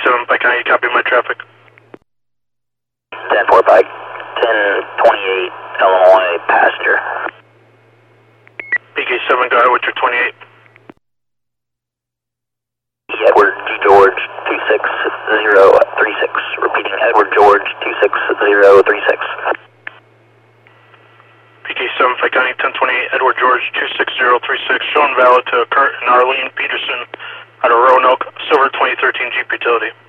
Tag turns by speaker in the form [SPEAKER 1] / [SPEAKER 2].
[SPEAKER 1] 7 Pike County, copy my traffic.
[SPEAKER 2] 10-4 Pike, 1028 Illinois passenger.
[SPEAKER 1] PK7, go ahead with your 28.
[SPEAKER 2] Edward G. George 26036. Repeating, Edward George 26036.
[SPEAKER 1] PK7 Pike County, 1028 Edward George 26036. Shown valid to Kurt and Arlene Peterson out of Roanoke, silver 2013 Jeep Utility.